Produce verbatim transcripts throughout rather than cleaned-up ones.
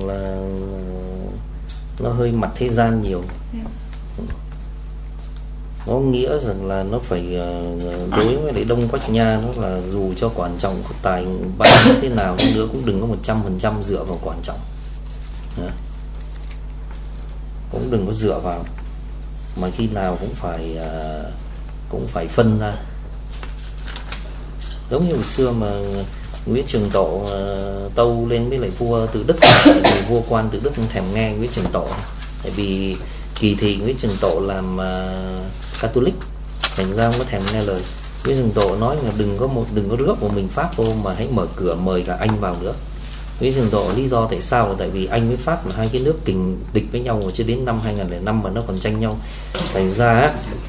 rằng là nó hơi mặt thế gian nhiều. Nó nghĩa rằng là nó phải đối với lại Đông Quách Nha, nó là dù cho quan trọng của tài ba thế nào nữa cũng đừng có một trăm phần trăm dựa vào quan trọng, cũng đừng có dựa vào, mà khi nào cũng phải cũng phải phân ra. Giống như hồi xưa mà Nguyễn Trường Tộ uh, tâu lên với lại vua Tự Đức, thì vua quan Tự Đức không thèm nghe Nguyễn Trường Tộ, tại vì kỳ thị Nguyễn Trường Tộ làm uh, Catholic, thành ra không có thèm nghe lời. Nguyễn Trường Tộ nói là đừng có một đừng có rước một mình Pháp vô, mà hãy mở cửa mời cả Anh vào nữa. Nguyễn Trường Tộ lý do tại sao là tại vì Anh với Pháp là hai cái nước kình địch với nhau, cho đến năm hai nghìn lẻ năm mà nó còn tranh nhau, thành ra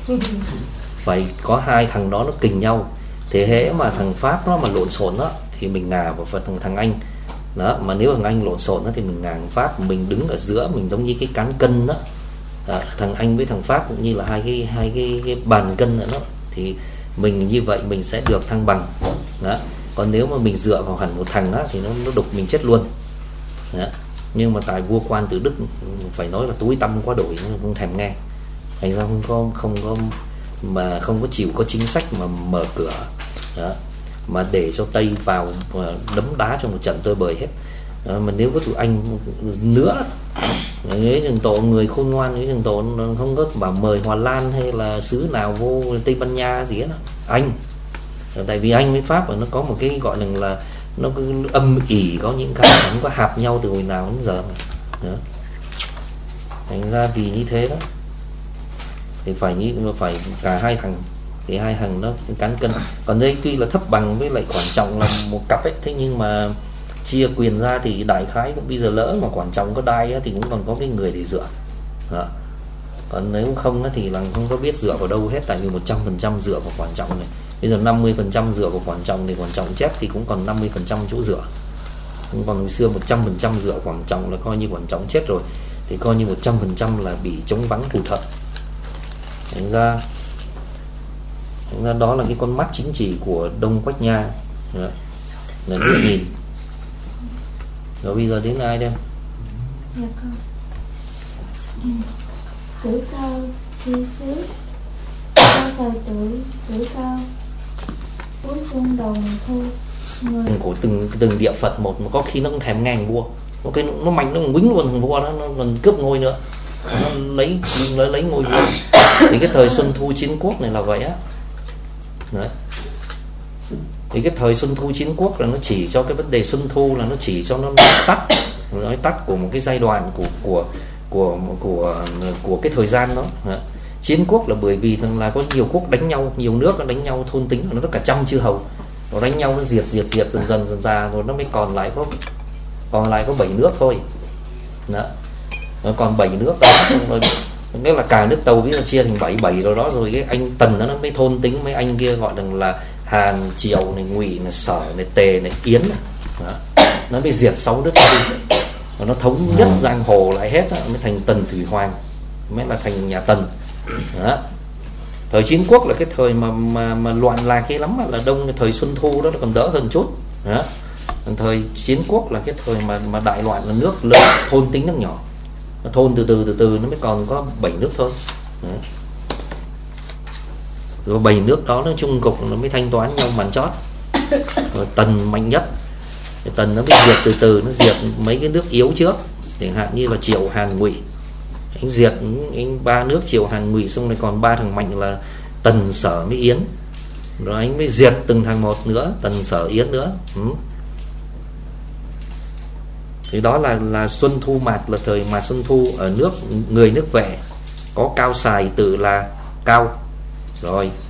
phải có hai thằng đó nó kình nhau. Thế hệ mà thằng Pháp nó mà lộn xộn đó thì mình ngả vào phần thằng, thằng Anh đó, mà nếu thằng Anh lộn xộn đó thì mình ngả thằng Pháp, mình đứng ở giữa, mình giống như cái cán cân đó. À, thằng Anh với thằng Pháp cũng như là hai cái hai cái, cái bàn cân nữa đó, thì mình như vậy mình sẽ được thăng bằng đó. Còn nếu mà mình dựa vào hẳn một thằng đó, thì nó nó đục mình chết luôn đó. Nhưng mà tại vua quan Tự Đức phải nói là tối tăm quá đổi, không thèm nghe, thành ra không có không có mà không có chịu có chính sách mà mở cửa đó, mà để cho Tây vào đấm đá trong một trận tơi bời hết. Đó, mà nếu có tụi Anh nữa, Nguyễn Trường Tộ người khôn ngoan, Nguyễn Trường Tộ không có bảo mời Hòa Lan hay là xứ nào vô Tây Ban Nha gì hết đó. Anh, tại vì Anh với Pháp nó có một cái gọi là là nó cứ âm ỉ, có những cái không có hạp nhau từ hồi nào đến giờ mà. Đó. Thành ra vì như thế đó thì phải như phải cả hai thằng, thì hai thằng nó cán cân. Còn đây tuy là thấp bằng với lại Quan Trọng là một cặp ấy, thế nhưng mà chia quyền ra thì đại khái cũng bây giờ lỡ mà Quan Trọng có đai á, thì cũng còn có cái người để dựa đó. Còn nếu không á, thì là không có biết dựa vào đâu hết, tại vì một trăm phần trăm dựa vào Quan Trọng này, bây giờ năm mươi phần trăm dựa vào Quan Trọng thì Quan Trọng chết thì cũng còn năm mươi phần trăm chỗ dựa. Không còn hồi xưa một trăm phần trăm dựa Quan Trọng là coi như Quan Trọng chết rồi, thì coi như một trăm phần trăm là bị chống vắng hụt hẫng. Thành ra, thành ra đó là cái con mắt chính trị của Đông Quách Nha đó, là biết nhìn. Rồi bây giờ đến ai đây? Dạ con. Ừ. Tử Cao Thi Xứ, Cao Sài Tử, Tử Cao, Cuối Xuân Đầu Mùa Thu. Người của từng từng địa Phật một, mà có khi nó cũng thèm ngang vua, có cái nó mạnh nó còn quýnh luôn thằng vua đó, nó còn cướp ngôi nữa, nó lấy lấy lấy ngôi vua. Thì cái thời Xuân Thu Chiến Quốc này là vậy á. Đấy. Thì cái thời Xuân Thu Chiến Quốc là nó chỉ cho cái vấn đề Xuân Thu, là nó chỉ cho nó nói tắt, nói tắt của một cái giai đoạn của của của của của cái thời gian đó. Đấy. Chiến quốc là bởi vì là có nhiều quốc đánh nhau, nhiều nước nó đánh nhau thôn tính, nó cả trăm chư hầu, nó đánh nhau nó diệt diệt diệt dần dần dần ra, rồi nó mới còn lại có còn lại có bảy nước thôi. Đó. Nó còn bảy nước đó, rồi nếu là cả nước Tàu bây giờ chia thành bảy bảy rồi đó, rồi cái anh Tần đó, nó mới thôn tính mấy anh kia gọi rằng là Hàn, Triều này, Ngụy này, Sở này, Tề này, Yến này. Đó. Nó mới diệt sáu nước đi, và nó thống nhất giang hồ lại hết đó, mới thành Tần Thủy Hoàng, mới là thành nhà Tần. Đó. Thời Chiến Quốc là cái thời mà mà, mà loạn lạc cái lắm, là Đông thời Xuân Thu đó nó còn đỡ hơn chút. Đó. Thời Chiến Quốc là cái thời mà mà đại loạn, là nước lớn, thôn tính nước nhỏ, thôn từ từ từ từ nó mới còn có bảy nước thôi. Đó. Rồi bảy nước đó nó chung cục nó mới thanh toán nhau màn chót. Rồi Tần mạnh nhất, Tần nó mới diệt từ từ, nó diệt mấy cái nước yếu trước, chẳng hạn như là Triệu, Hàn, Ngụy. Anh diệt anh ba nước Triệu, Hàn, Ngụy xong rồi còn ba thằng mạnh là Tần, Sở với Yến, rồi anh mới diệt từng thằng một nữa, Tần, Sở, Yến nữa. Ừ. Thì đó là là Xuân Thu Mạt, là thời mà Xuân Thu ở nước người nước Vệ, có Cao Sài Tử là Cao. Rồi